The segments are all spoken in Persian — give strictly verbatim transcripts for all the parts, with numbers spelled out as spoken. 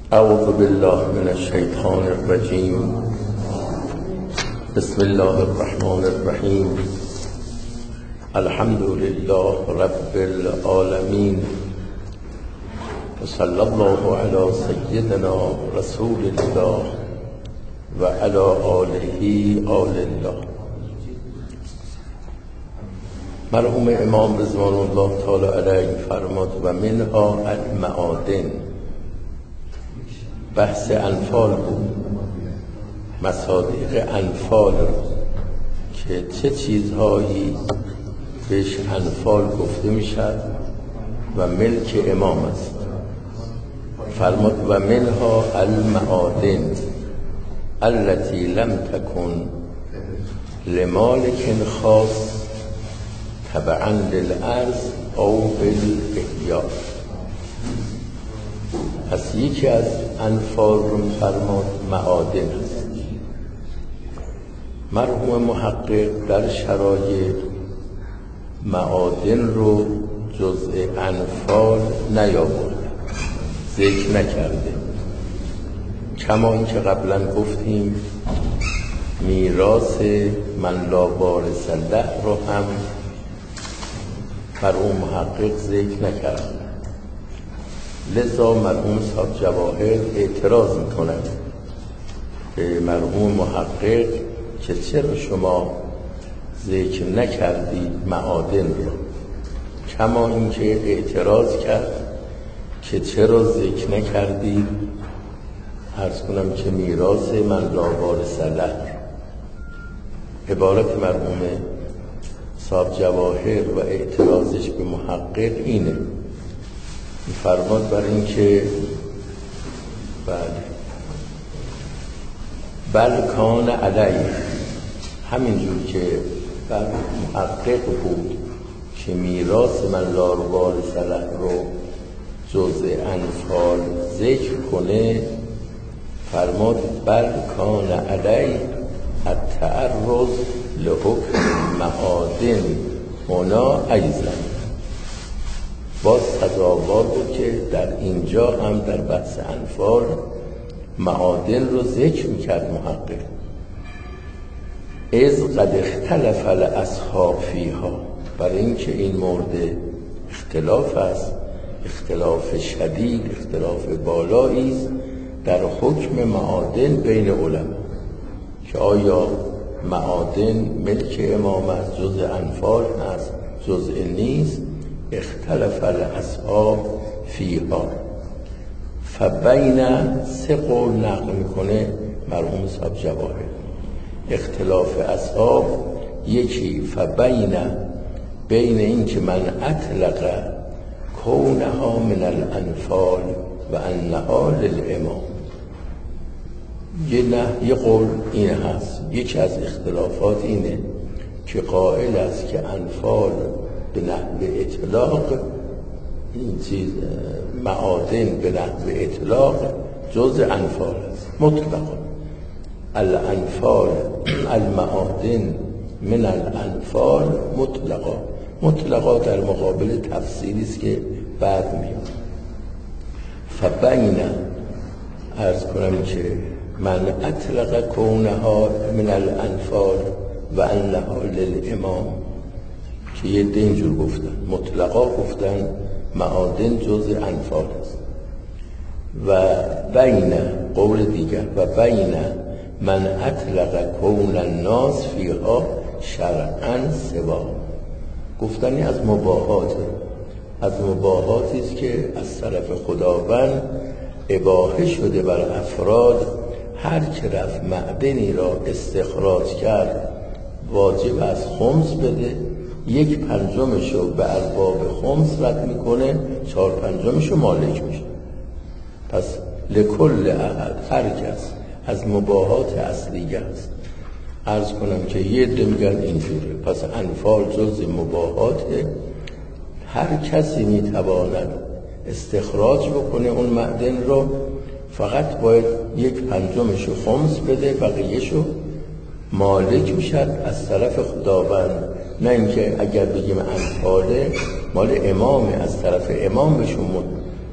اعوذ بالله من الشیطان الرجیم. بسم الله الرحمن الرحیم. الحمد لله رب العالمین و صلی الله علی سیدنا رسول الله و علی آله آل الله. مرحوم امام رضوان الله تعالی علیه فرمود و منها المعادن. بحث انفال بود، مصادیق انفال که چه چیزهایی بهش انفال گفته میشد و ملک امام است. فرمود و منها المعادن التي لم تكن لمالک خاص تبعا للارض او بالاحیاء. پس یکی از انفال رو فرمود معادن است. مرحوم محقق در شرایط معادن رو جزء انفال نیاورده، ذکر نکرده. کما اینکه قبلا گفتیم میراث من لا وارث له رو هم مرحوم محقق ذکر نکرده. لذا مرحوم صاحب جواهر اعتراض میکنند به مرحوم محقق که چرا شما ذکر نکردید معادن رو. کما اینکه اعتراض کرد که چرا ذکر نکردید عرض کنم که میراث من لا وارث له. عبارت مرحوم صاحب جواهر و اعتراضش به محقق اینه. فرماد بر این که بله بل کان علیه، همینجور که بر محقق بود که میراث من لا وارث له رو جزء انفال ذکر کنه، فرماد بل کان علیه التعرض لحکم معادن هنا ایضا. باز سزاوار بود که در اینجا هم در بحث انفال معادن رو ذکر میکرد محقق. از قد اختلف الاصحاب فیها، برای اینکه این مورد اختلاف است، اختلاف شدید، اختلاف بالایی است در حکم معادن بین علما که آیا معادن ملک امام است، جزء انفال است، جزء نیست. اختلف الاصحاب فیها فبین سه قول نقل میکنه مرحوم صاحب جواهر. اختلاف اصحاب یکی فبین بین این که من اطلق کونها من الانفال و انها للامام. یه نه یه قول این هست. یکی از اختلافات اینه که قائل است که انفال به نحو اطلاق، این چیز معادن به نحو اطلاق جزء انفال است مطلقا. الانفال المعادن من الانفال مطلقا. مطلقا در مقابل تفسیری است که بعد میاد. فبین عرض کنم که من اطلق کونها من الانفال و انها للامام، که یه ده اینجور گفتن، مطلقا گفتن معادن جزء انفال است. و بین قول دیگر و بین من اطلق کون الناس فیها شرعا سوا، گفتنی از مباحات، از مباحاتی است که از طرف خداوند اباحه شده بر افراد. هر که رفت معدنی را استخراج کرد واجب از خمس بده، یک پنجمشو به ارباب خمس رد میکنه، چهار پنجمشو مالک میشه. پس لکل احد، هر کس از مباحات اصلیه است. عرض کنم که یه عده میگن اینجوره. پس انفال جز مباحاته، هر کسی میتواند استخراج بکنه اون معدن رو، فقط باید یک پنجمشو خمس بده، بقیهشو مالک میشد از طرف خداوند. نه اینکه اگر بگیم انفاله مال امامه، از طرف امام بهشون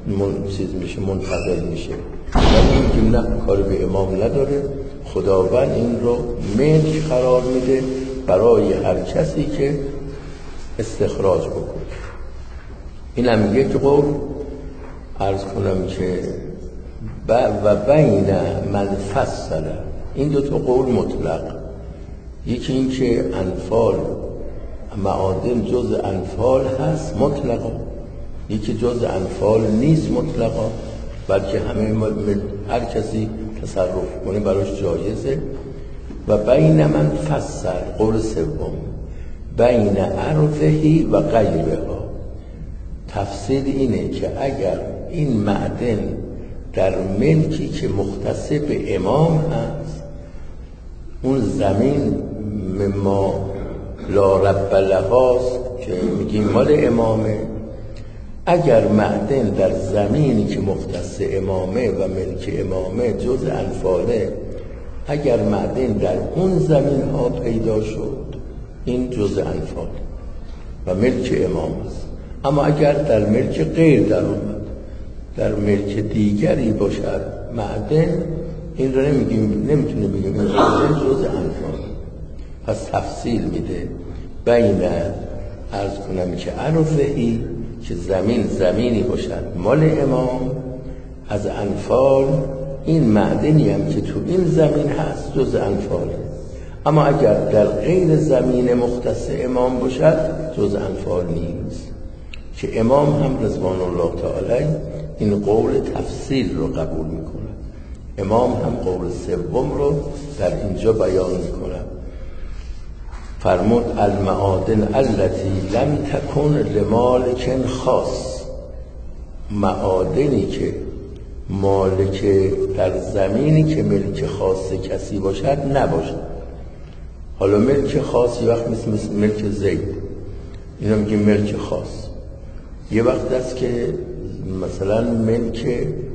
من چیز میشه، منتقل میشه. ولی این نه، کار به امام نداره. خداوند این رو ملک قرار میده برای هر کسی که استخراج بکنه. این هم یک قول. عرض کنم که و بین من فصل، این دو تا قول مطلق. یکی این که انفال معادن جز انفال هست مطلقا، یکی جز انفال نیست مطلقا، بلکه همه هر کسی تصرف کنه براش جایزه. و بین من فصل، قول سوم، بین عرضهی و غیرها. تفسیر اینه که اگر این معدن در ملکی که مختص به امام هست، اون زمین مما لا رب لهاست که میگیم مال امامه، اگر معدن در زمینی که مختص امامه و ملک امامه جز انفاله، اگر معدن در اون زمین ها پیدا شد، این جز انفال و ملک امام است. اما اگر در ملک غیر در اومد، در ملک دیگری باشد معدن، این رو نمیگیم، نمیتونه بگیم این جز انفال. پس تفصیل میده بین عرض کنم که عرضهی که زمین زمینی باشد مال امام، از انفال این معدنی هم که تو این زمین هست جز انفاله. اما اگر در غیر زمین مختص امام باشد جز انفال نیست، که امام هم رضوان الله تعالی این قول تفصیل رو قبول میکنه. امام هم قول سوم رو در اینجا بیان میکنه. فرمود المعادن التي لم تكن لمالک خاص، معادنی که مالک در زمینی که ملک خاص کسی باشد نباشد. حالا ملک خاص یه وقت مثل, مثل ملک زید، اینا میگیم ملک خاص. یه وقت است که مثلا ملک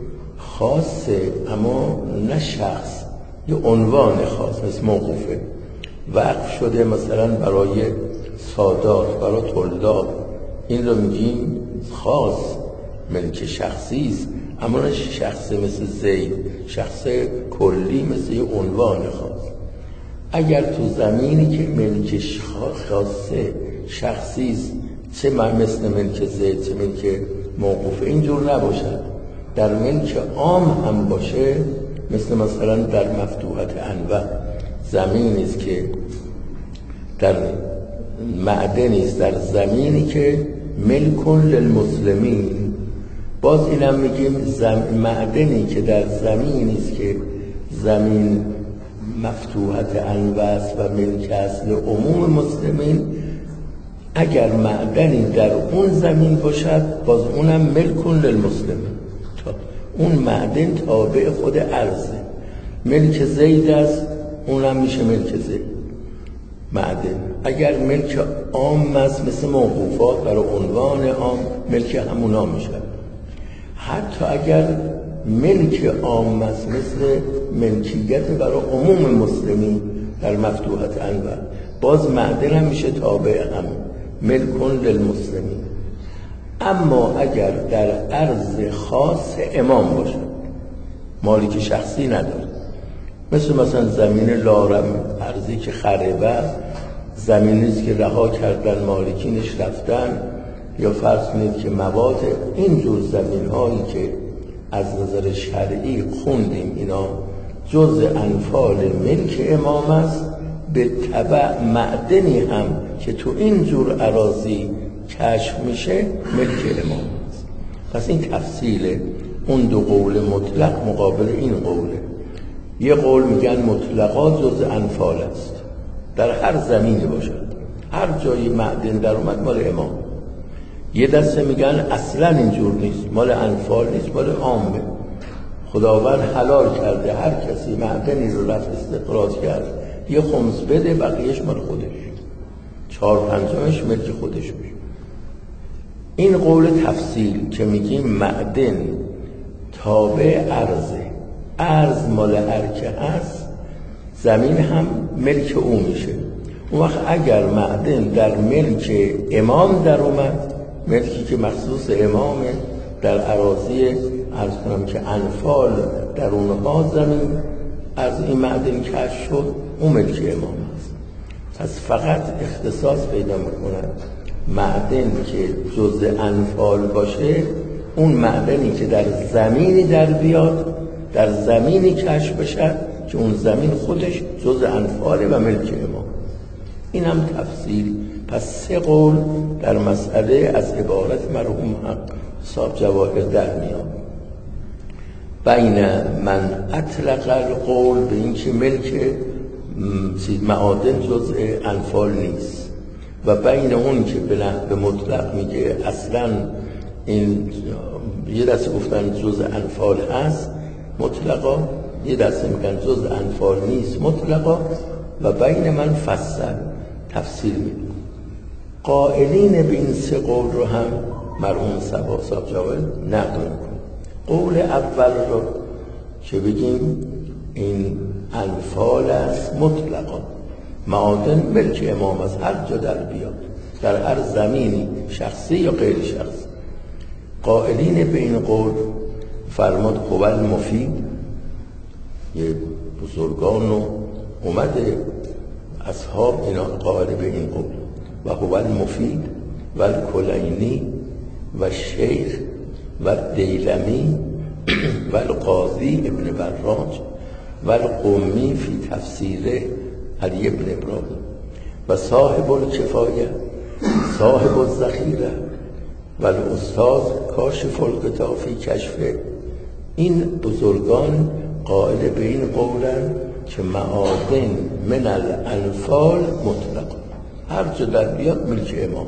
خاصه اما نه شخص، یه عنوان خاص مثل موقوفه، وقف شده مثلا برای سادات، برای طلاب، این رو میگیم خاص، ملک شخصی است، اما نه شخص مثل زید، شخص کلی مثل یه عنوان خاص. اگر تو زمینی که ملک خاصه شخصی است، چه مثل ملک زید چه ملک موقوفه، اینجور نباشد. در ملک عام هم باشه، مثل مثلا در مفتوحت انواع، زمینی است که در معدنی است در زمینی که ملک للمسلمین، باز اینم میگیم زم... معدنی که در زمینی است که زمین مفتوحت انواع است و ملک اصل عموم مسلمین، اگر معدنی در اون زمین باشد باز اونم ملک للمسلمین، تا اون معدن تابع خود ارضه. ملک زید است، اونم میشه ملک زید معدن. اگر ملک عام است مثل موقوفات برای عنوان عام، ملک همونا میشه. حتی اگر ملک عام است مثل ملکیت برای عموم مسلمین در مفتوحت انواع، باز معدن هم میشه تابع هم، ملک للمسلمین. اما اگر در ارض خاص امام باشد، مالک شخصی نداره، مثل مثلا زمین لارم، ارضی که خربه، زمینیست که رها کردن مالکینش رفتن، یا فرض کنید که مواد اینجور زمین هایی که از نظر شرعی خوندیم اینا جز انفال ملک امام است، به تبع معدنی هم که تو اینجور اراضی کشف میشه ملک امام است. پس این تفصیل اون دو قول مطلق مقابل این قوله. یه قول میگن مطلقا جز انفال است، در هر زمینی باشد، هر جایی معدن در اومد مال امام. یه دسته میگن اصلا اینجور نیست، مال انفال نیست، مال عامه. خداوند حلال کرده هر کسی معدنی رو رفت استخراج کرد یه خمس بده، بقیهش مال خودش، چهار پنجمش ملک خودش میشه. این قول تفصیل که میگیم معدن تابع ارزه، ارز مال هر که هست، زمین هم ملک او میشه. اون وقت اگر معدن در ملک امام در اومد، ملکی که مخصوص امامه در اراضی عرض کنم که انفال در اونها زمین از این معدن کشف شد، اون ملک امام است. پس فقط اختصاص پیدا میکنن معدن که جزء انفال باشه، اون معدنی که در زمینی در بیاد، در زمینی کشف بشه که اون زمین خودش جزء انفاله و ملک امام. این هم تفصیل. پس سه قول در مسئله از عبارت مرحوم حق صاحب جواهر در میاد. بین من اطلق القول به این که ملک معادن جزء انفال نیست، و بین اون که به مطلق میگه اصلا این یه دسته گفتن جزء انفال هست مطلقا، یه دسته میگن جزء انفال نیست مطلقا، و بین من فصل تفسیر میده. قائلین به این سه قول رو هم مرحوم صبا صاحب جواهر نقل میکنه. قول اول رو که بگیم این انفال است مطلقا، معادن ملک امام از هر جا در بیاد، در هر زمینی شخصی یا غیر شخصی. قائلین به این قول فرماد هو المفید، یه بزرگان و اومده اصحاب اینا قائل به این قول، و هو المفید و الکلینی و شیخ و دیلمی و القاضی ابن براج و القمی فی تفسیره علی ابن ابراهیم و صاحب الکفایه صاحب الذخیره و الاستاذ کاشف الغطا فی کشفه. این بزرگان قائل به این قولن که معادن من الانفال مطلق، هر جا در بیاد ملک امام،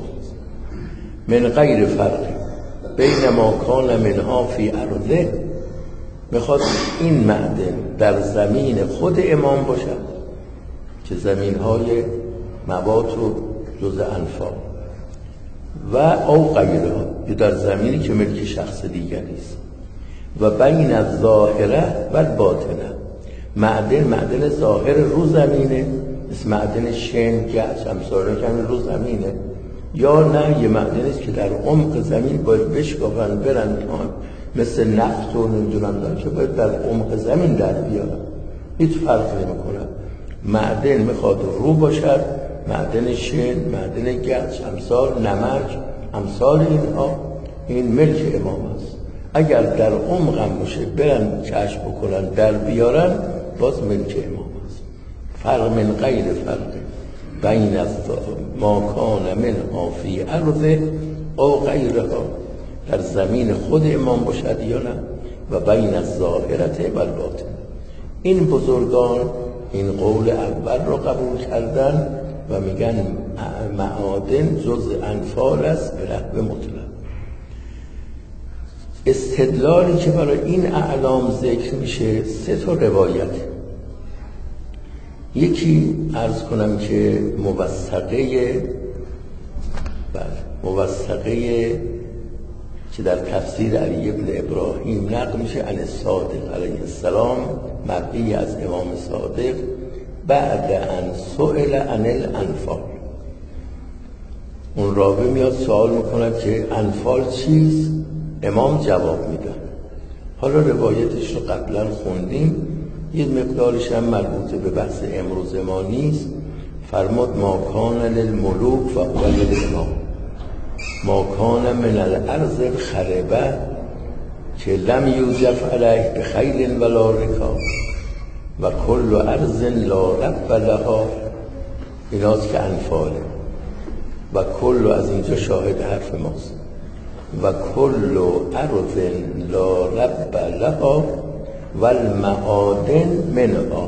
من غیر فرق بین ما کان منها فی ارضه، میخواد این معدن در زمین خود امام باشد که زمین های مواد و جز انفال، و او غیره یا در زمینی که ملک شخص دیگری است، و بین الظاهره و الباطنه، معدن معدن ظاهر رو زمینه مثل معدن شن گچ امثال که رو زمینه، یا نه یه معدنی است که در عمق زمین باید بشکافن برن مثل نفت و نمیدونم که باید در عمق زمین در بیارن، هیچ فرق نمیکنه. معدن میخواد رو باشد، معدن شن، معدن گچ، امثال نمک، امثال اینها، این ملک امام است. اگر در عمق هم باشه برن کشف بکنن در بیارن، باز ملک امام است. فرق من غیر فرق بین ما کان منها فی ارض او غیرها، در زمین خود امام باشد یا نه، و بین الظاهرت و الباطن. این بزرگان این قول اول رو قبول کردن و میگن معادن جز انفال است به نحو مطلق. استدلالی که برای این اعلام ذکر میشه سه تا روایت. یکی عرض کنم که موثقه بله موثقه که در تفسیر علی ابن ابراهیم نقل میشه عن الصادق علیه السلام، مروی از امام صادق، بعد ان سئل عن الانفال. اون راوی میاد سوال میکنه که انفال چیست؟ امام جواب میدن. حالا روایتش رو قبلا خوندیم، یه مقدارش هم مربوط به بحث امروز ما نیست. فرمود ما کان للملوک و هو للامام، ما کان من الارض الخربه که لم یوجف علیه بخیل ولا رکاب و کل ارض لا رب لها، ایناست که انفاله، و کل از اینجا شاهد حرف ماست، و کل ارض لا رب لها و المعادن منها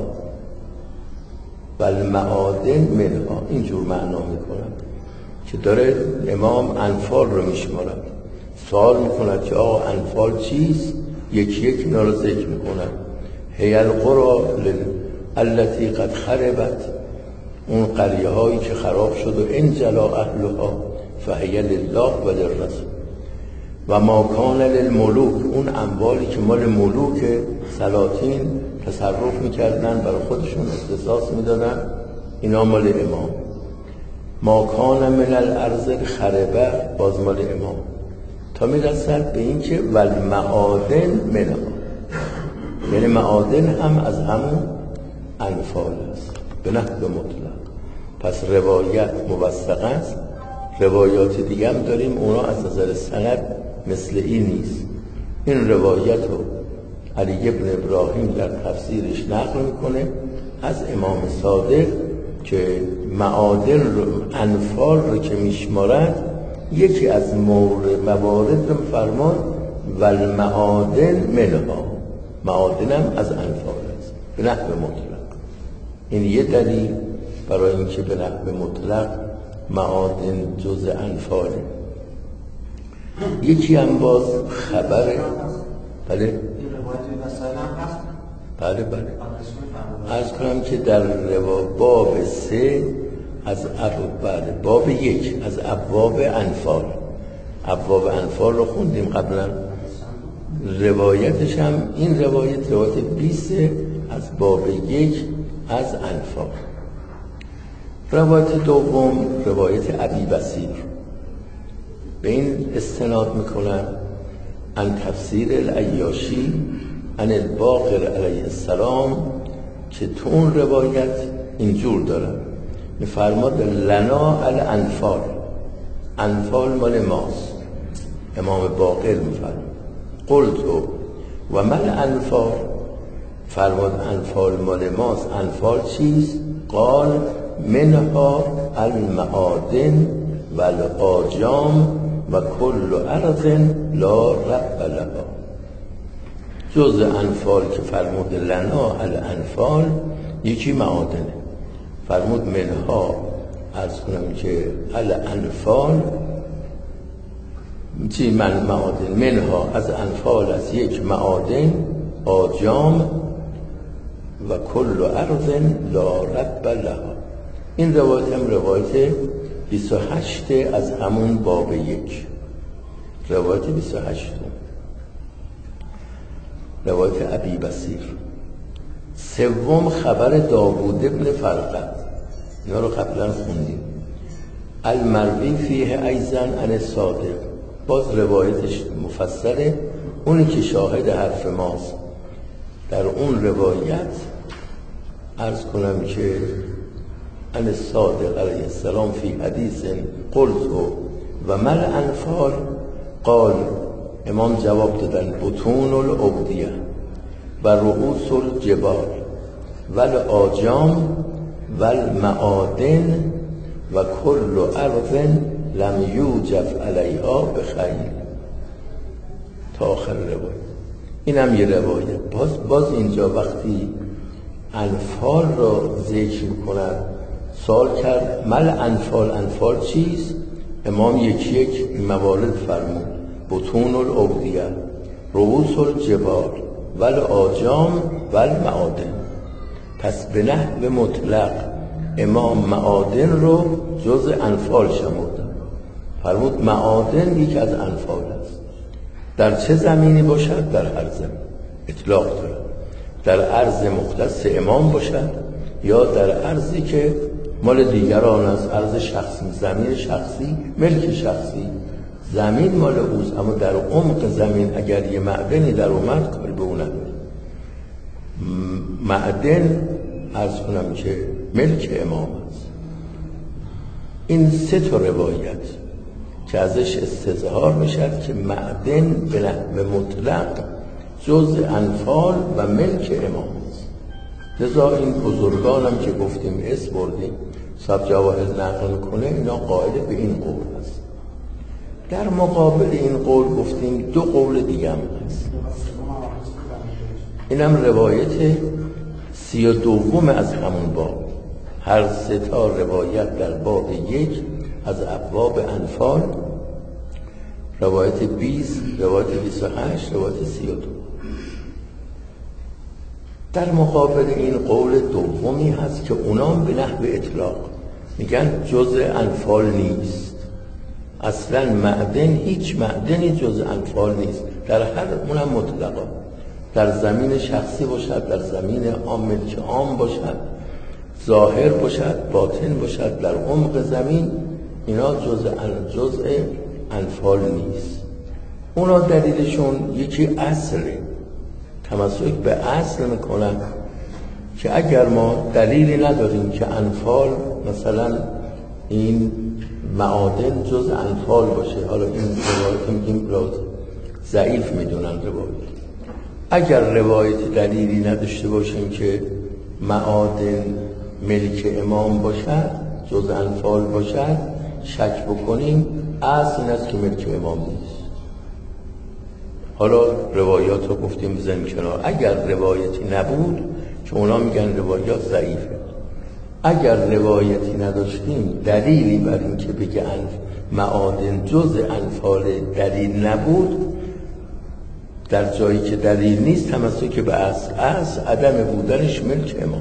و المعادن منها. اینجور معنا میکنم که داره امام انفال رو میشمارد، سوال میکند که آقا انفال چیست؟ یکی یکی اینا رو ذکر میکنن. هی القرى التي قد خربت، اون قریه هایی که خراب شد و انجلا اهلها فهی لله و للرسول، و ما کان للملوک، اون اموالی که مال ملوک سلاطین تصرف میکردن برای خودشون اختصاص میدادن، اینا مال امام. ما کان من الارض خربه، باز مال امام. تا میرسد به این که والمعادن منها، یعنی معادن هم از همون انفال است به نحو مطلق. پس روایت موثق است. روایات دیگه هم داریم، اونا از نظر سند مثل این نیست. این روایت رو علی ابن ابراهیم در تفسیرش نقل میکنه از امام صادق که معادن رو، انفال رو که میشمارد، یکی از موارد رو فرمان والمعادن منها، معادن هم از انفال است به نحو مطلق. این یه دلیل برای اینکه به نحو مطلق معادن جز انفاله. یکی هم باز خبره. بله این روایتی مثلا هست. بله بله عرض کنم که در روا باب سه از ابواب باب یک از ابواب انفال، ابواب انفال رو خوندیم قبلا. روایتش هم این روایت روایت بیست از باب یک از انفال. روایت دوم روایت ابی بصیر، به این استناد میکنن عن تفسیر العیاشی عن الباقر علیه السلام که تو اون روایت اینجور دارن میفرماد لنا الانفال، انفال مال ماست. امام باقر میفرماد قلتو و مال انفال، فرماد انفال مال ماست، انفال چیست؟ قال منها المعادن و الآجام و کل ارض لا رب لها. جز انفال که فرمود لنا الانفال یکی معادنه، فرمود منها، عرض کنم که الانفال چی من معادن، منها از انفال از یک معادن، آجام و کل ارض لا رب لها. این روایت هم روایت بیست و هشت از همون باب یک، روایت بیست و هشت روایت ابی بصیر. سوم خبر داوود ابن فرقد، اینا رو قبلا خوندیم. المروی فیه ایضا عن صادق، باز روایتش مفصله، اونی که شاهد حرف ماست. در اون روایت عرض کنم که عن صادق علیه السلام فی حدیث قلت و مل انفال قال، امام جواب دادن بطون الاودیه و رؤوس الجبال و الآجام و المعادن و کل ارض لم یوجف علیها بخیل، تا آخر روایت. این هم یه روایت. باز, باز اینجا وقتی انفال را ذکر می‌کند سوال کرد مل انفال، انفال چیست؟ امام یکی یک موارد فرمود بطون الاودیه، رؤوس الجبال و الآجام و المعادن. پس به نحو مطلق امام معادن رو جز انفال شمردن، فرمود معادن یکی از انفال است. در چه زمینی باشد؟ در هر زمین اطلاق داره، در ارض مختص امام باشد یا در ارضی که مال دیگران است، ارض شخصی، زمین شخصی، ملک شخصی، زمین مال اوست، اما در عمق زمین اگر یه معدنی در اومد کاری به اون نداره. معدن عرض کنم که ملک امام است. این سه تا روایت که ازش استظهار میشد که معدن به نحو مطلق جز انفال و ملک امام است. لذا این بزرگان هم که گفتیم اسم بردیم صاحب جواهر نقل میکنه، اینا قائل به این قول هست. در مقابل این قول گفتیم دو قول دیگه هم هست. این هم روایت سی و دوم از همون باب، هر سه تا روایت در باب یک از ابواب انفال، روایت بیست، روایت بیست و هشت، روایت سی و دو. در مقابل این قول دومی هست که اونام به نحو اطلاق میگن جز انفال نیست، اصلا معدن، هیچ معدنی جز انفال نیست، در هر اونم مطلقا، در زمین شخصی باشد، در زمین عام، ملک عام باشد، ظاهر باشد، باطن باشد، در عمق زمین، اینا جز جزء انفال نیست. اونا دلیلشون یکی اصله، تمسک به اصل میکنن که اگر ما دلیلی نداریم که انفال مثلا این معادن جز انفال باشه، حالا این روایت میگیم ضعیف میدونن روایت، اگر روایت دلیلی نداشته باشیم که معادن ملک امام باشد جز انفال باشد، شک بکنیم اصل این است که ملک امام نیست. حالا روایات رو گفتیم بزنیم کنار. اگر روایتی نبود که اونا میگن روایات ضعیفه، اگر روایتی نداشتیم دلیلی بر این که بگن معادن جز انفال دلیل نبود، در جایی که دلیل نیست تمسک به اصل، اصل عدم بودنش ملک امام.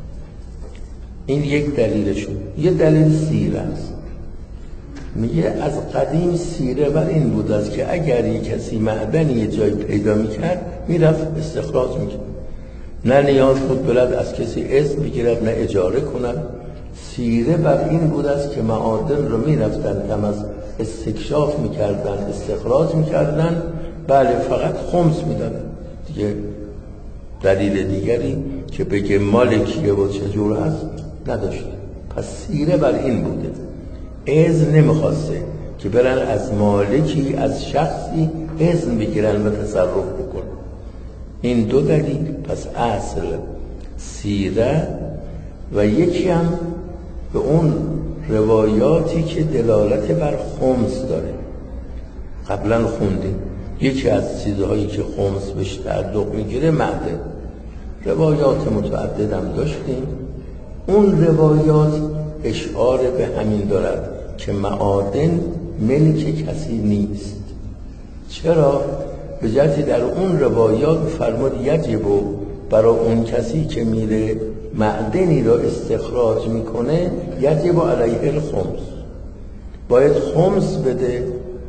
این یک دلیلشون. یه دلیل سیره است، میگه از قدیم سیره بر این بود است که اگر یک کسی معدنی یه جای پیدا میکرد میرفت استخراج میکرد، نه نیاز بود بلد از کسی اسم بگیرد نه اجاره کنند. سیره بر این بود است که معادن رو میرفتن تم از استکشاف میکردن استخراج میکردن، بله فقط خمس میدادن دیگه، دلیل دیگری که بگه مالکیه و چجور هست نداشت. پس سیره بر این بوده، اذن نمیخواسته که برن از مالکی از شخصی اذن بگیرن و تصرف بکنن. این دو دلیل. پس اصل سیره و یکی هم به اون روایاتی که دلالت بر خمس داره. قبلا خوندیم یکی از چیزهایی که خمس بهش تعلق میگیره معدن، روایات متعدد هم داشتیم. اون روایات اشعار به همین دارد که معادن ملک کسی نیست. چرا؟ به جهتی در اون روایات فرمود یجب برای اون کسی که میره معدنی را استخراج میکنه یجب علیه الخمس، باید خمس بده،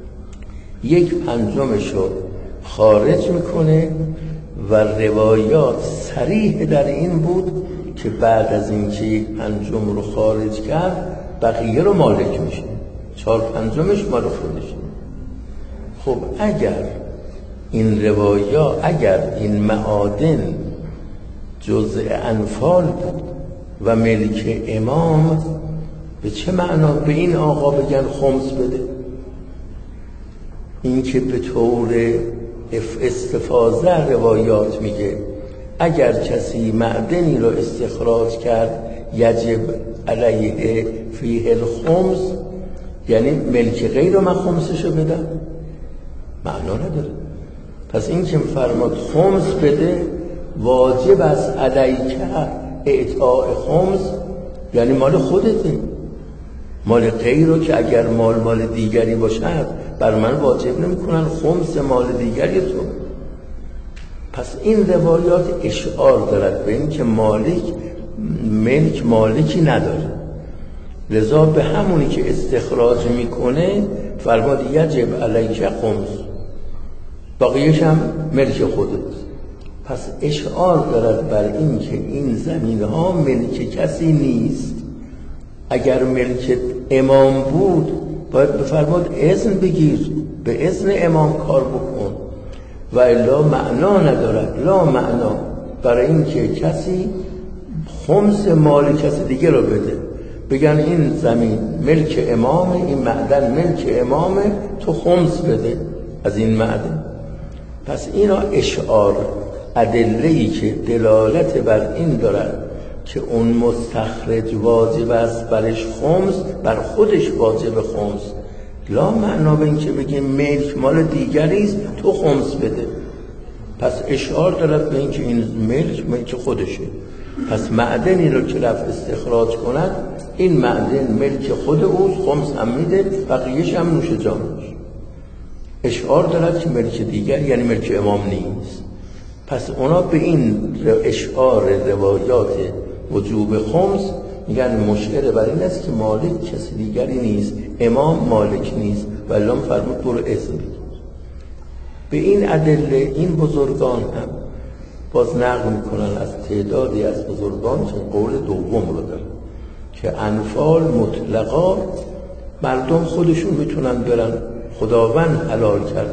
یک پنجمش رو خارج میکنه و روایات صریح در این بود که بعد از اینکه یک پنجم رو خارج کرد بقیه رو مالک میشه، چهار پنجمش مال خودشه. خب اگر این روایات، اگر این معادن جزء انفال بود و ملک امام، به چه معنا به این آقا بگن خمس بده؟ این که به طور استفاضه روایات میگه اگر کسی معدنی رو استخراج کرد یجب علیه فیه الخمس، یعنی ملک غیر رو من خمسشو بدم، معنا نداره. پس این که فرماد خمس بده واجب است علیک اعطاء خمس، یعنی مال خودته، مال غیر رو که اگر مال مال دیگری باشد بر من واجب نمی کنن خمس مال دیگری تو. پس این روایات اشعار دارد به این که مالک ملک مالکی نداره، لذا به همونی که استخراج میکنه فرماد یجب علیک خمس، باقیش هم ملک خودت. پس اشعار دارد بر این که این زمین ها ملک کسی نیست. اگر ملک امام بود باید بفرماد اذن بگیر، به اذن امام کار بکن، و الا معنا ندارد، لا معنا برای این که کسی خمس مال کسی دیگه رو بده، بگن این زمین ملک امامه، این معدن ملک امامه، تو خمس بده از این معدن. پس اینا اشعار، ادله‌ای که دلالت بر این دارد که اون مستخرج واجب است برش خمس، بر خودش واجب خمس، لا معنا به این که بگیم ملک مال دیگری است تو خمس بده. پس اشعار دارد به این که این ملک ملک خودشه، پس معدنی رو که رفت استخراج کند این معدن ملک خود اوست، خمس هم میده، بقیهش هم نوش جانش. اشعار دارد که ملک دیگر یعنی ملک امام نیست. پس اونا به این اشعار روایات وجوب خمس میگن مشعر بر این است که مالک کسی دیگری نیست، امام مالک نیست، ولی هم فرمود برو اذن بگیر. به این ادله این بزرگان هم باز نقل میکنن از تعدادی از بزرگان که قول دوم رو دارن که انفال مطلقا مردم خودشون میتونن برن، خداوند حلال کرده،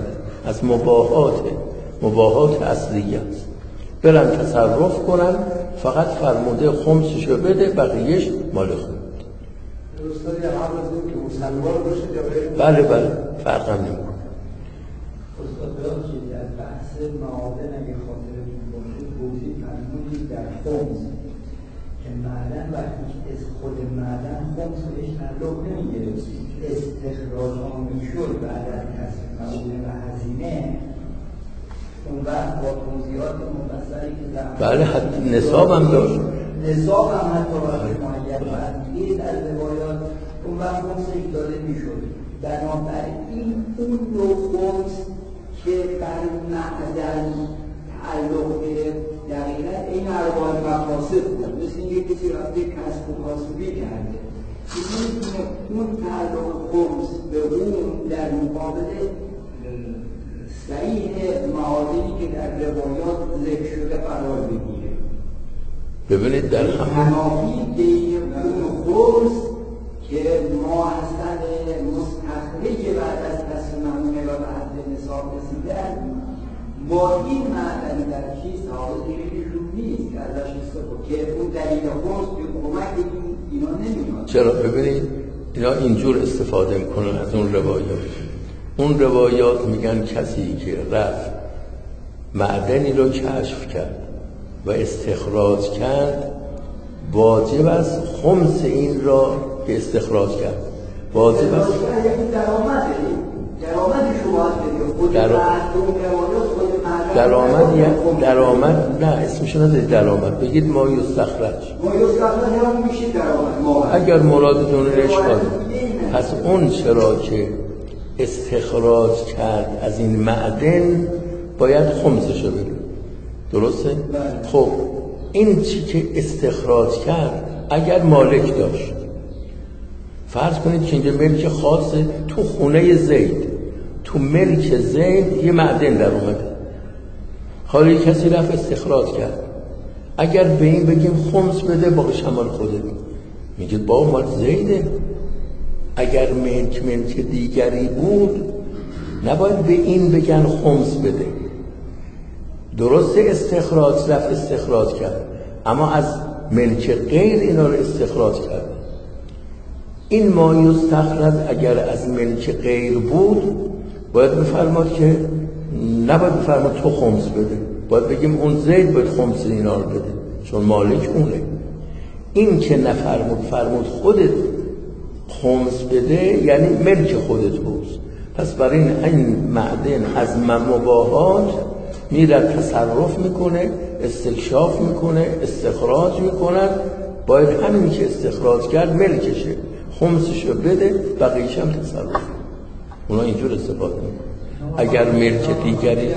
از مباحات مباحات اصلیه است. برن تصرف کنن، فقط فرموده خمسشو بده، بقیهش مال خود. استاد یه قبل از این که مسلمان باشه یا بله بله فرق هم نمی‌کنه. استاد ببخشید از بحث معادن اگه خاطرتون باشه توضیح فرمودید در خمس که معدن وقتی که از خود معدن خمس بهش تعلق نمیگرفت، استخراج آن میشد بعد از کسب معادن و هزینه، اون وقت با توضیحات مفصلی که در بله حتی نصاب هم داشت، نصاب هم حتی وقتی معین بعد دید از روایات اون وقت خمس داده میشد. بنابراین اون نوع خمس که بر معدن تعلق گرفت دقیقا این ارباب مقاصد بود، مثل اینکه کسی رفته کسب و کاسبی کرده، میتونه اون تعلق خمس به اون در مقابل صحیح معادنی که در روایات ذکر شده قرار بگیره. ببینید در هم منافی بین اون خمس که ما هستن مستخرج بعد از کسب معمونه و به حد نصاب رسیدن با این معدن در چیز حاضر دیگریشون نیست که ازش استفاده که اون دلیل خمس به کمک اینا نمیاد. چرا؟ ببینید اینا اینجور استفاده میکنن از اون روایات. اون روایات میگن کسی که رفت معدنی رو کشف کرد و استخراج کرد واجب است خمس این را که استخراج کرد، واجب است درآمد یعنی درآمد نه اسمش نذارید درآمد، بگید ما یستخرج. ما یستخرج هم میشه درآمد. اگر مرادتون اشکال پس اون چرا که استخراج کرد از این معدن باید خمسشو بده، درسته؟ خب این چی که استخراج کرد اگر مالک داشت، فرض کنید که اینجا ملک خاصه، تو خونه زید، تو ملک زید یه معدن در اومده، حالا کسی رفت استخراج کرد، اگر به این بگیم خمس بده باقی شمال خوده، میگه با مال زیده. اگر ملک ملک دیگری بود نباید به این بگن خمس بده، درسته استخراج رفت استخراج کرد اما از ملک غیر اینا رو استخراج کرد. این ما یستخرج اگر از ملک غیر بود باید بفرماد که نباید بفرماد تو خمس بده، باید بگیم اون زید باید خمس اینا رو بده چون مالک اونه. این که نفرمود فرمود خودت خمس بده یعنی ملک خودت هست. پس برای این, این معدن از مباحات میره تصرف میکنه، استکشاف میکنه، استخراج میکنه، باید همین که استخراج کرد ملکشه، خمسشو بده، بقیه‌ش هم تصرف. اونا اینجور استفاده میکنه. اگر ملک دیگری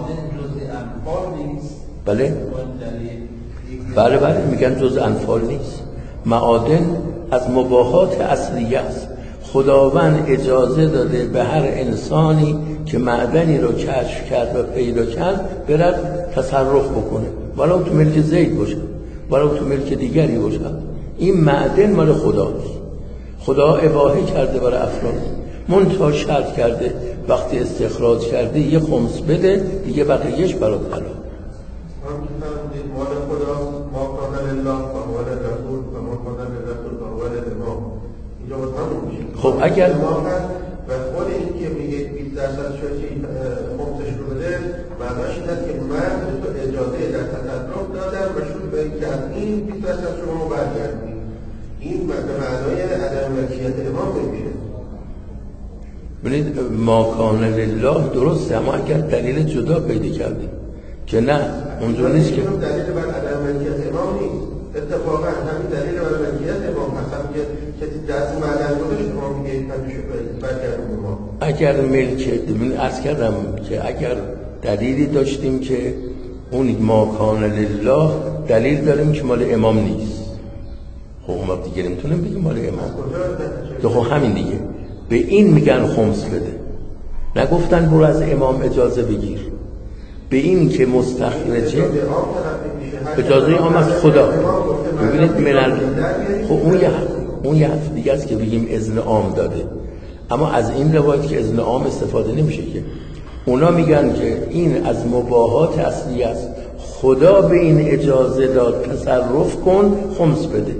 بله بله بله میگن جز انفال نیست. معادن از مباحات اصلیه است. خداوند اجازه داده به هر انسانی که معدنی رو کشف کرد و پیدا کرد برد تصرف بکنه، ولو تو ملک زید باشه ولو تو ملک دیگری باشه. این معدن مال خداست، خدا اباحه کرده برای افراد، منتها شرط کرده وقتی استخراج کرده یه خمس بده، دیگه بقیهش برات حلال. مال خدا ما کان لله و مال رسول و ما کان لرسول و مال امام. اینجا باید همون میشه. خب اگر و خود این که میگه بیست درصد شوچی خمسش رو بده معناش این است که من به تو اجازه در تصرف دادم و شروع به این که از این بیست درصد شما رو برگردیم. این به معنای عدم ملکیت امام نمیشه. ببینید ما کان لله درسته، اما اگر دلیل جدا پیدا کردیم که نه اونجا نیست که دلیل بر عدم ملکیت امام نیست، اتفاقا همین دلیل بر ملکیت امام هستم که کسی دست معدن گذاشت امام میگه پنجشو برگردون به ما. اگر ملکیت ببین عرض کردم که اگر دلیلی داشتیم که اون ما کان لله دلیل داریم که مال امام نیست، خب اون وقت دیگه نمیتونیم بگیم مال امام، تو خب همین دیگه به این میگن خمس بده، نگفتن برو از امام اجازه بگیر، به این که مستخرجه اجازه عام از خدا. ببینید منل خب اون یه اون یه حرف دیگه است که بگیم اذن عام داده، اما از این روایت که اذن عام استفاده نمیشه که اونا میگن که این از مباحات اصلی است، خدا به این اجازه داد تصرف کن، خمس بده.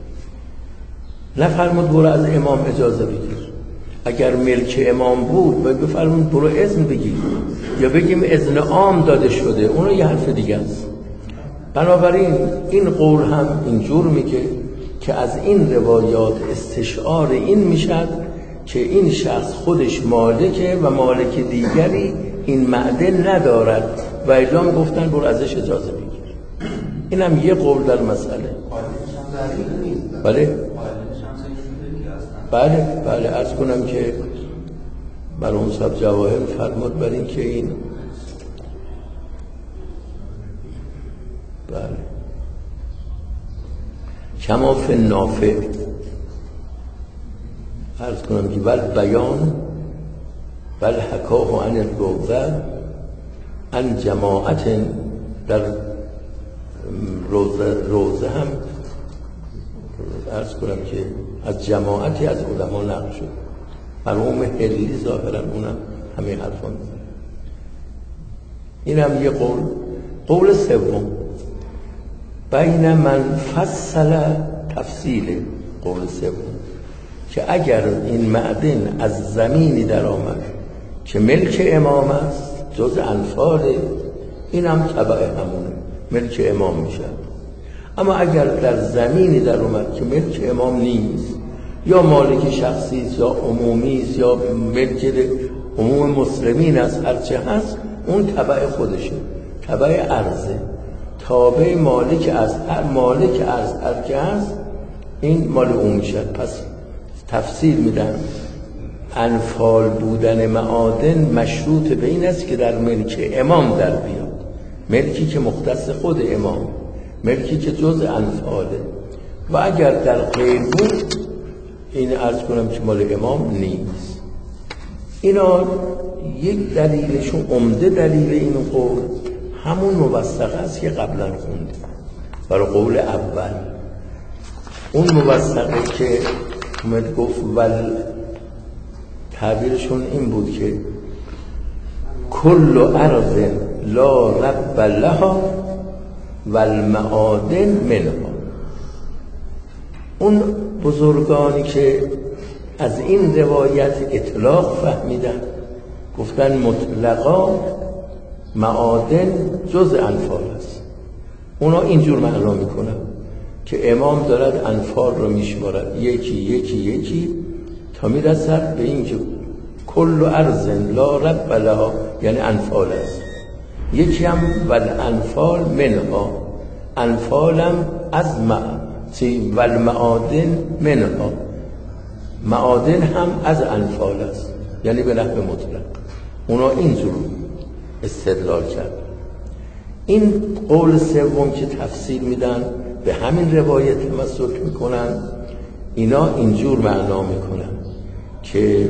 نفرمود برو از امام اجازه بگیر. اگر ملک امام بود باید بفرمود برو اذن بگیر، یا بگیم اذن عام داده شده، اونو یه حرف دیگه است. بنابراین این قول هم اینجور میگه که از این روایات استشعار این میشد که این شخص خودش مالکه و مالک دیگری این معدن ندارد و اعلام گفتن برو ازش اجازه بگیر. این هم یه قول در مسئله. بله بله بله عرض کنم که مرحوم صاحب جواهر فرمود بر این که این بله کما فی نافع عرض کنم که بل بیان بل حکاه عن الروضه عن جماعت در روضه, روضه هم عرض کنم که از جماعتی از علما نقل شد. مرحوم هلی ظاهرا اونم همه حرفان میزنه. این هم یه قول. قول سوم بین من فصل تفصیل قول سوم که اگر این معدن از زمینی در آمد که ملک امام است جز انفاله، این هم تبع همونه، ملک امام میشه. اما اگر در زمینی در اومد که ملک امام نیست، یا مالک شخصی است یا عمومی است یا ملک عموم مسلمین است، هرچه هست اون تبع خودشه، تبع عرضه، تابع مالک از هر مالک از هر که هست این مال اون میشه. پس تفسیر میدن انفال بودن معادن مشروط به این است که در ملک امام در بیاد، ملکی که مختص خود امام، ملکی که جز انفاله. و اگر در غیر بود این عرض کنم که مال امام نیست. اینا یک دلیلشون، عمده دلیل این قول همون موثقه است که قبلا خوندیم برای قول اول. اون موثقه که اومد گفت ول تعبیرشون این بود که کل ارض لا رب لها والمعادن منها. اون بزرگانی که از این روایت اطلاق فهمیدن گفتن مطلقا معادن جز انفال است. اونا اینجور معنا میکنن که امام دارد انفال رو میشمارد یکی یکی یکی تا میرسد به این که کل ارض لا رب لها، یعنی انفال است. یکی هم والانفال منها، انفالم از مع والمعادن منها، معادن هم از انفال است، یعنی به نحو مطلق. اونا اینجور استدلال کرد. این قول سوم که تفسیر میدن به همین روایت تمسک میکنن، اینا اینجور معنا میکنن که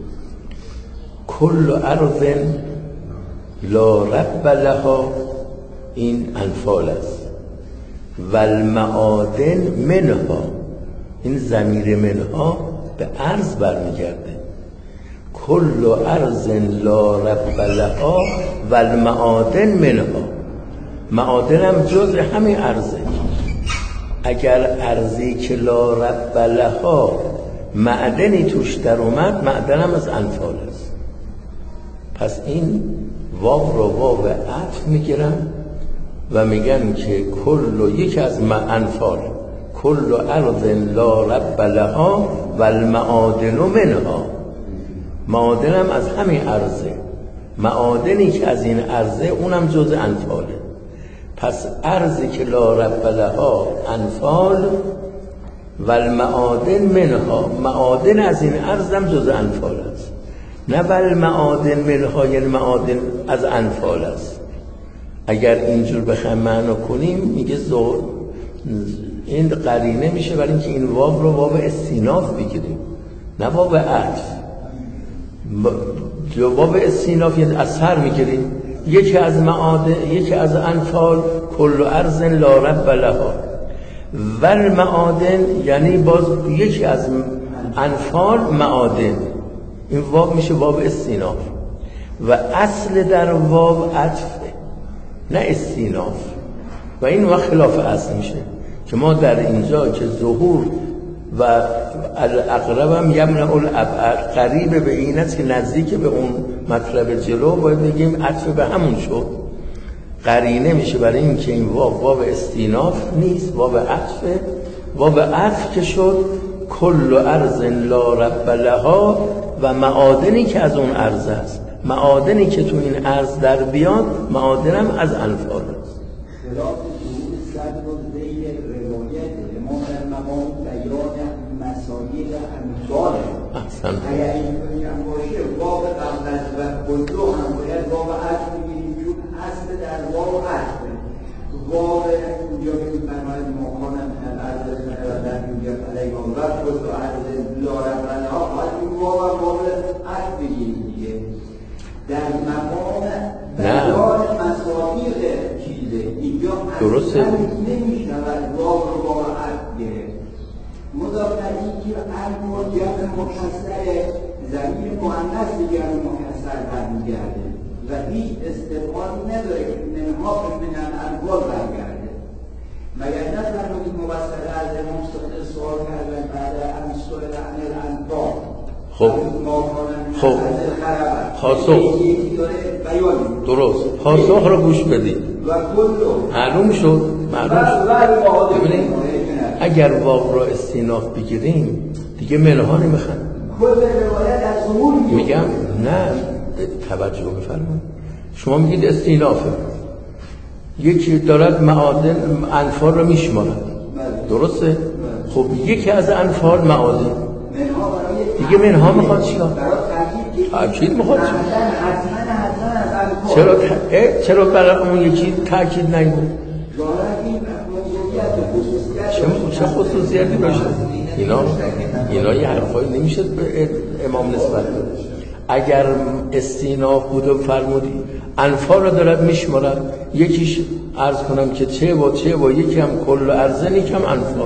کل ارض لا رب لها این انفال است، والمعادن منها این ضمیر منها به ارض برمیگرده. کل ارض لا رب لها والمعادن منها، معادن هم جز همین ارضه. اگر ارضی که لا رب لها معدنی توش در اومد، معدن هم از انفال است. پس این واو رو واو عطف میگیرن و میگن که کل یکی از انفال کل ارض لا رب لها والمعادن منها، معادن هم از همین ارضه، معادنی که از این ارضه اونم جز انفاله. پس ارضی که لا رب لها انفال والمعادن منها، معادن از این ارض هم جز انفال است، نه والمعادن منها یعنی معادن از انفال است. اگر اینجور بخوایم معنا کنیم میگه زور این قرینه میشه برای اینکه این واو رو واو استیناف بگیریم، نه واو عطف. واو استیناف یعنی از سر میگیریم، یکی از معادن یکی از انفال کل ارض لا رب لها، والمعادن یعنی باز یکی از انفال معادن، این واو میشه واو استیناف. و اصل در واو عطفه نه استیناف و این وقت خلاف اصل میشه که ما در اینجا که ظهور و الاقرب هم یمنع الابعد قریب به این است که نزدیک به اون مطلب جلو باید بگیم عطف به همون شد قرینه میشه برای این که این واو واو استیناف نیست واو عطفه واو عطف که شد کل ارض لا رب لها و معادنی که از اون ارض است معادنی که تو این ارض در بیاد معادنم از انفال است احسن اگر این کنی هم باشه واو قبل از و کلو هم باید واو عطف بگیریم چون اصل در واو عطف واو اونجا که میفرماید مقامم الارض در اینجا علیه و کلو عرض لا رب لها باید این واو هم واو عطف بگیریم دیگه در مقام بیان مصادیق چیزه اینجا درسته نمیشنود واو رو واو عطف گرفت مضافری که هر جمع مکسر ضمیر مؤنث به جمع مکسر برمیگرده و هیچ استفاده نداره که منها من الانفال برگرده مگر نفرمودید مبصر از مستقل سوال کردن بعد ان سئل عن الانفال خب خب پاسخ درست پاسخ رو گوش بدید و کلو معلوم شد معلوم شد ببینید اگر واو را استیناف بگیریم دیگه منها نمیخوان کل روایت از ظهور میگم نه توجه بفرمایید شما میگید استینافه یکی دارد معادن انفال رو میشمارد درسته خب یکی از انفال معادن دیگه منها میخواد چیکار تاکید میخواد چرا چرا برای اون یکی تاکید نگید چه خصوصیتی باشه اینا اینا یه حرفایی نمیشه به امام نسبت بده اگر استیناف بود و فرمودی انفال رو دارد میشمارد یکیش عرض کنم که چه و چه و یکی هم کل ارزن یکی هم انفال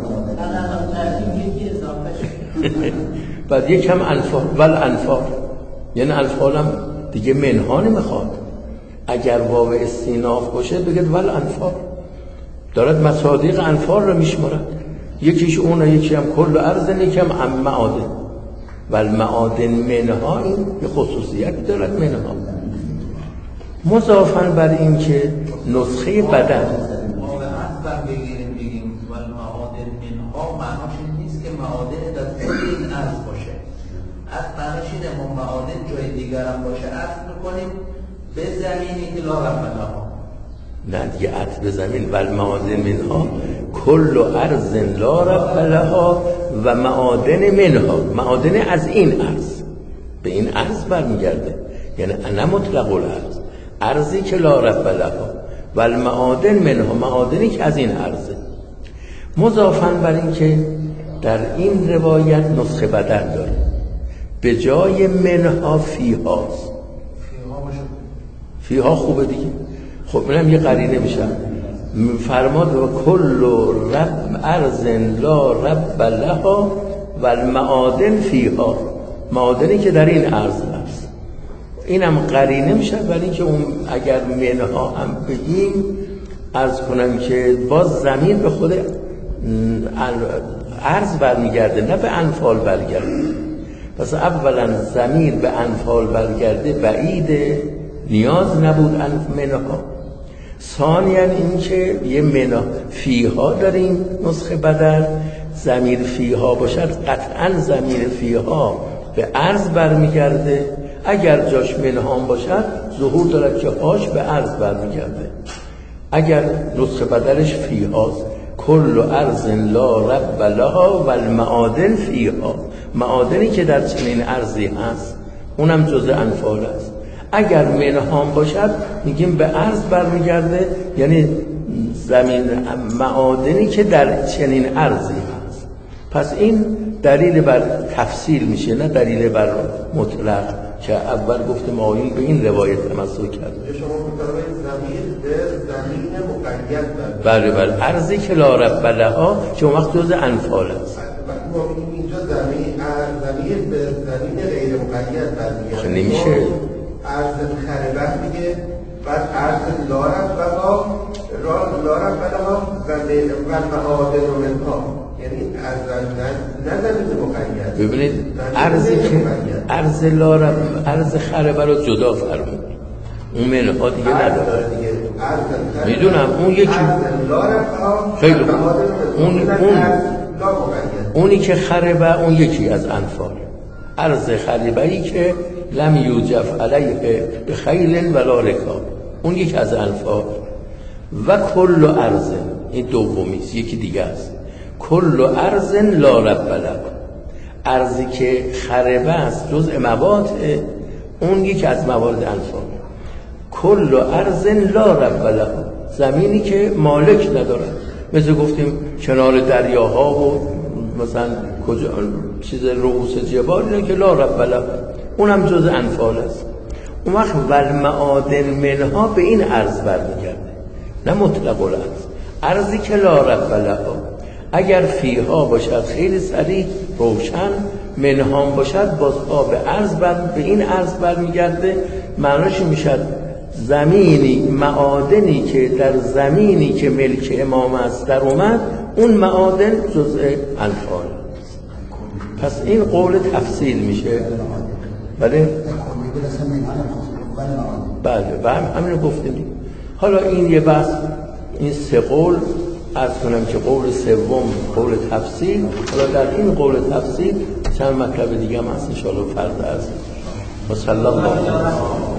بعد یک هم انفال ول انفال یعنی انفال هم دیگه منها نمیخواد اگر واو استیناف باشه بگید ول انفال دارد مصادیق انفال رو میشمارد یکیش اون یکی هم کل ارزن یکی هم معادن ول معادن منها این یه خصوصیت دارد منها مضافاً بر این که نسخه بدن ما به اصلا بگیریم بگیم ول معادن منها معناش این نیست که معادن در خود این ارز باشه از معناش اینه ما معادن جای دیگر هم باشه اصل میکنیم به زمینی که لا رب لها نه دیگه عطف به زمین ول معادن منها کل ارض لا رب لها و معادن منها معادن از این ارض به این ارض برمیگرده یعنی انا مطلق الارض ارضی که لا رب لها و المعادن منها معادنی که از این ارضه مضافاً بر این که در این روایت نسخه بدل داره به جای منها فیهاست فیها خوبه دیگه خب منم یه قرینه میشم فرماد و کل رب ارض لا رب لها و المعادن فیها معادنی که در این ارض هست اینم قرینه میشه ولی اینکه اون اگر منها هم بگیم عرض کنم که باز زمین به خود ارض برمیگرده نه به انفال برگرده پس اولا زمین به انفال برگرده بعیده نیاز نبود منها ثانیا این که یه منا فیها داریم نسخه بدل ضمیر فیها باشد قطعا ضمیر فیها به ارض برمیگرده اگر جاش منها باشد ظهور دارد که هاش به ارض برمیگرده اگر نسخه بدلش فیهاست کل ارض لا رب لها و المعادن فیها معادنی که در چنین ارضی هست اونم جزء انفال است اگر منها باشد میگیم به ارض برمیگرده یعنی زمین معادنی که در چنین ارضی هست پس این دلیل بر تفصیل میشه نه دلیل بر مطلق که اول گفتم آیین به این روایت تمسک کرد شما می‌فرمایید زمین به زمین مقید بله بله ارضی که لا رب لها که اون وقت جزء انفال است ما اینجا زمین زمین به زمین غیر مقید برمیگرده نمیشه ارض خربت میگه، بعد ارض لارب بقا را لارب بقا و معادن و منها، یعنی ارض نه زمین مقید. ببینید ارضی که ارض لارب ارض خربه رو جدا فرمود، اون منها دیگه نداره دیگه. میدونم اون یکی خیلی اون اون اونی که خربه اون یکی از انفال، ارض خربه‌ای که لم یوجف علیه بخیل ولا رکاب، اون یکی از انفال. و کل ارض، این دومیست، یکی دیگه است. کل ارض لا رب له، ارضی که خربه است جزء مواد، اون یکی از موارد انفال. کل ارض لا رب له، زمینی که مالک نداره، مثل گفتیم کنار دریاها و مثلا کجا چیز رؤوس جبال، اینه که لا رب له، اونم جزء انفال است. اون وقت والمعادن منها به این ارض برمیگرده، نه مطلق الارض. ارضی که لا رب له اگر فیها باشد خیلی صریح روشن، منها باشد باز به ارض بر به این ارض برمیگرده. معناش میشد زمینی معادنی که در زمینی که ملک امام است در اومد، اون معادن جزء انفال. پس این قول تفصیل میشه. بله بله و هم همین گفتیم. حالا این یه بحث، این سه قول عرض کنم که قول سوم قول تفصیل. حالا در این قول تفصیل چند مطلب دیگه هم هست ان شاء الله فردا از. و صلی الله علیه و